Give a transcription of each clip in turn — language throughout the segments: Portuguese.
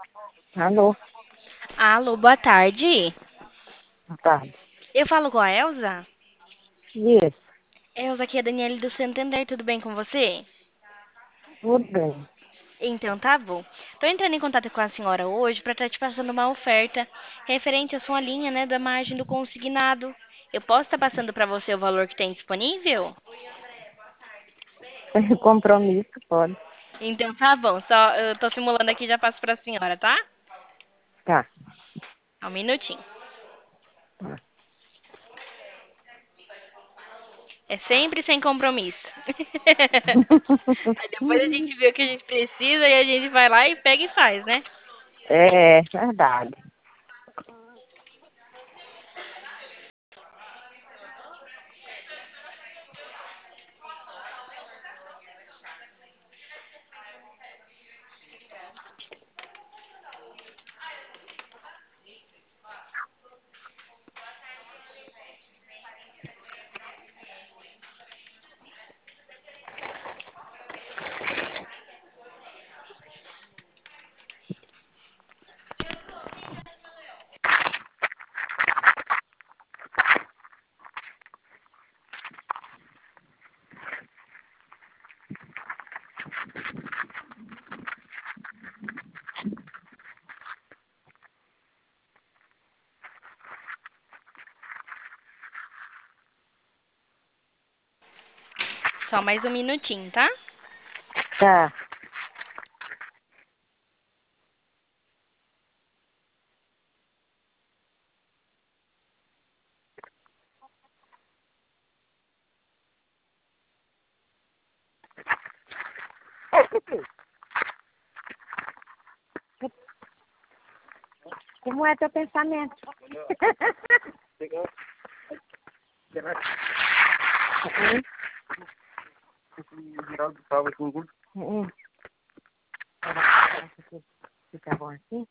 Alô, Alô, boa tarde. boa tarde. Eu falo com a Elza? Isso, Elza, aqui é a Daniele do Santander, tudo bem com você? tudo bem. Então tá bom. Tô entrando em contato com a senhora hoje para estar te passando uma oferta referente à sua linha, né, da margem do consignado. Eu posso estar passando para você o valor que tem disponível? Sem compromisso, pode. Então tá bom, só eu tô simulando aqui e já passo para a senhora, tá? Tá. Só um minutinho. Tá. É sempre sem compromisso. Aí depois a gente vê o que a gente precisa e a gente vai lá e pega e faz, né? É, verdade. Só mais um minutinho, tá? Tá. Como é teu pensamento? Hum. Acha que fica bom assim?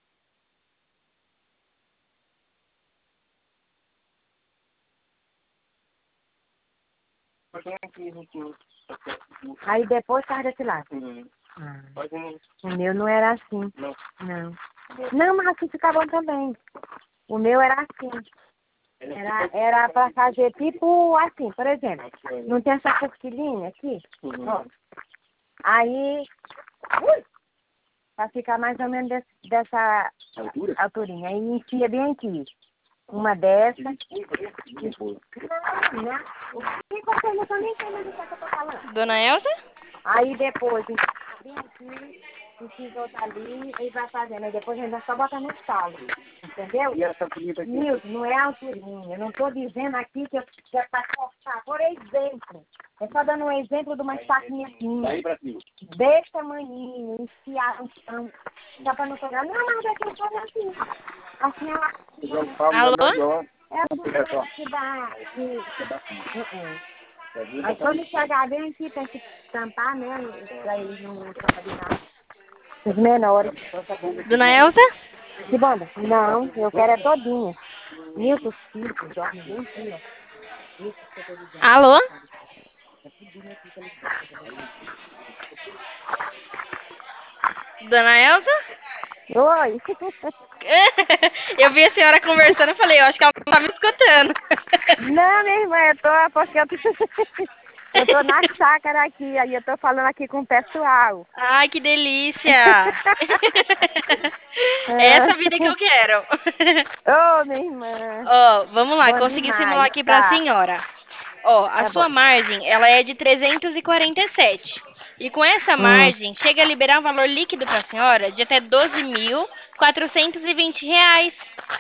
Aí depois sai desse lado. Ah, o meu não era assim. Não. Não, mas assim fica bom também. O meu era assim. Era para fazer tipo assim, por exemplo. Não tem essa cosquilinha aqui? Ó. Aí, para ficar mais ou menos dessa alturinha. Aí enfia bem aqui. Uma dessa. Não, né? O que você não tá nem entendendo o que eu tô falando? Dona Elza? Aí depois, vem aqui, ensina outra ali, e vai fazendo. Aí depois ainda só bota no estalo. Entendeu? Nilton, não é alturinha. Eu não estou dizendo aqui que é para cortar. Por exemplo, é só dando um exemplo de uma espaquinha assim. Desse tamanhinho, enfiar no chão. Só para não pegar. Não, mas é que eu faço assim. Assim ela. Alô? É a que dá. Aí quando chegar bem aqui, tem que tampar, né? Pra ele não contaminar os menores. Dona Elza? Que banda? Não, eu quero é todinha. Nilton, filho, dorme bem aqui, ó. Isso que eu tô dizendo. Alô? Dona Elza? Oi. Eu vi a senhora conversando e falei, eu acho que ela não tá me escutando. Não, minha irmã, eu tô, porque eu tô, eu tô na chácara aqui, aí eu tô falando aqui com o pessoal. Ai, que delícia! É essa vida que eu quero. Ô, minha irmã, Ó, vamos lá, bom consegui simular demais, aqui pra tá, senhora. Ó, a tá sua bom. margem, ela é de 347. E com essa Hum, margem, chega a liberar um valor líquido para a senhora de até 12.420 reais.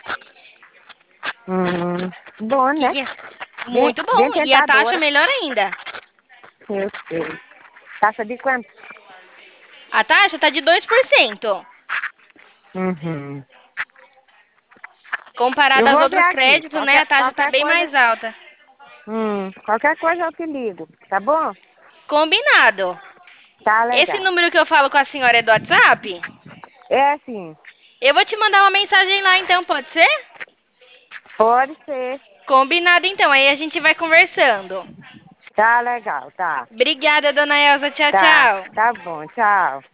bom, Que né? que é? Bem, Muito bem bom. E a taxa tentadora, melhor ainda. eu sei. Taxa de quanto? A taxa tá de 2%. Uhum. Eu Comparada aos vou ver outros aqui, créditos, né, a taxa tá bem mais alta. qualquer coisa eu te ligo, tá bom? Combinado. Tá Esse legal. número que eu falo com a senhora é do WhatsApp? É sim, Eu vou te mandar uma mensagem lá então, pode ser? pode ser. Combinado então, aí a gente vai conversando. Tá legal, tá. Obrigada, dona Elza. Tchau, Tá, tchau. tá bom, tchau.